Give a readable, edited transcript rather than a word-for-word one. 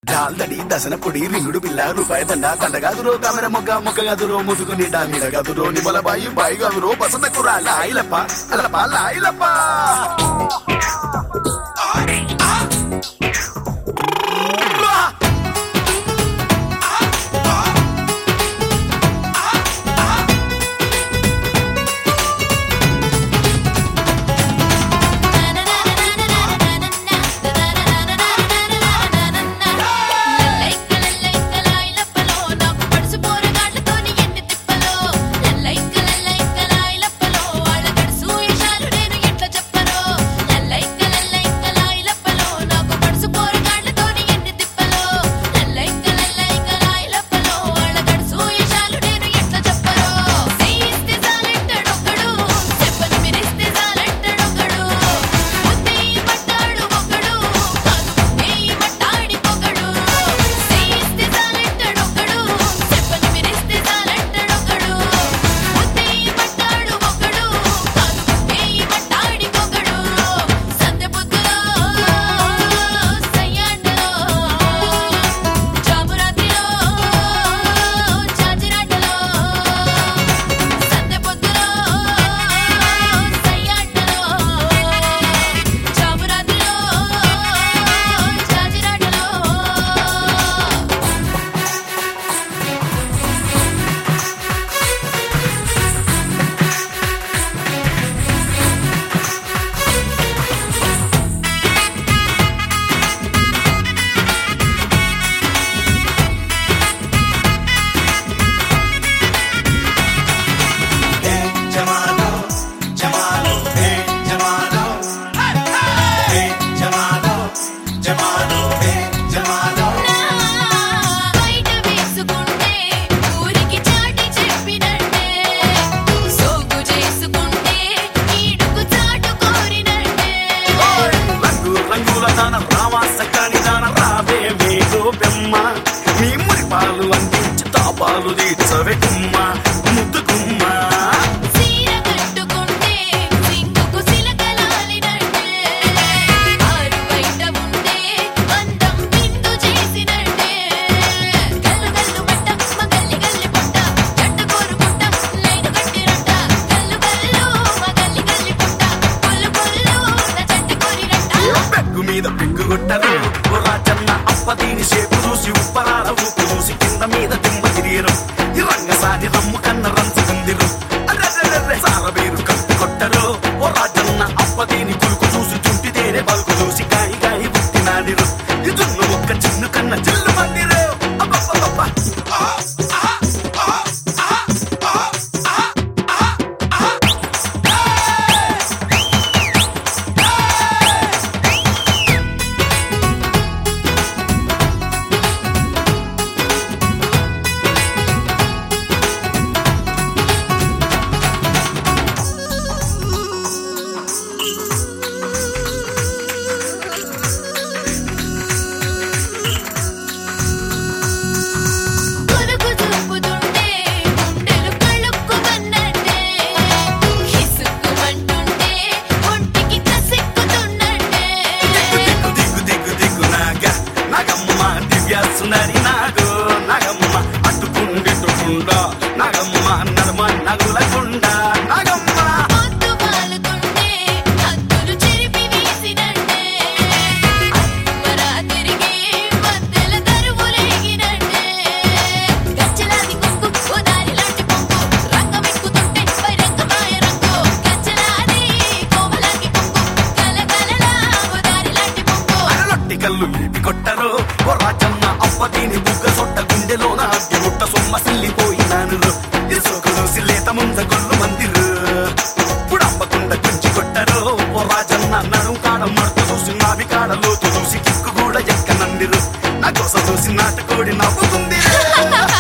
డాల్దడి దసన పొడి రింగుడు పిల్ల రూపాయి దండ దండగాదురో కమర మొగ్గగాదురో ముసుగు నీడ నీడగాదురో నిమల బాయి బాయిగాదురో బసంత కూర లాయిలప్ప అలప లాయిలప్ప పాలు అందించి తాపాలు తీర్చవే కుమ్మ ముద్దు కుమ్మ పెగ్గు మీద పెగ్గు కొట్టరు రాజన్న అప్పదీని సేపు చూసి ఉప్పరాల ఊపు చూసి కింద మీద తిమ్మ తిరిగిరు ఈ రంగసాని రమ్ము కన్న రంచుకుందిరు సారబేరు కప్పి కొట్టరు ఓ రాజన్న అప్పదీని కులుకు చూసి చుంటి తేనె పలుకు చూసి గాయి గాయి పుట్టినాడిరు ఈ జున్ను ఒక్క చిన్ను కన్న చిల్లు మందిరు సుందరి నాగో నాగమ్మ అట్టుకుండెట్టుకుండ నాగమ్మ నర్మ నగులకుండ నాగమ్మ కల్లు లేపి కొట్టరు ఓ రాజన్న అప్పదీని బుగ్గ సొట్ట గుండెలోన అడ్డి ముట్ట సొమ్మ సిల్లిపోయినాను ఇసుకు చూసి లేత ముంద గొల్లు మందిరు పుడమ్మకుండా గుంచి కొట్టరు ఓ రాజన్న నడు కాడ మడత చూసి నావి కాడ లోతు చూసి కిక్కు కూడా ఎక్కనందిరు నా కోసం చూసి నాటుకోడి నవ్వుతుంది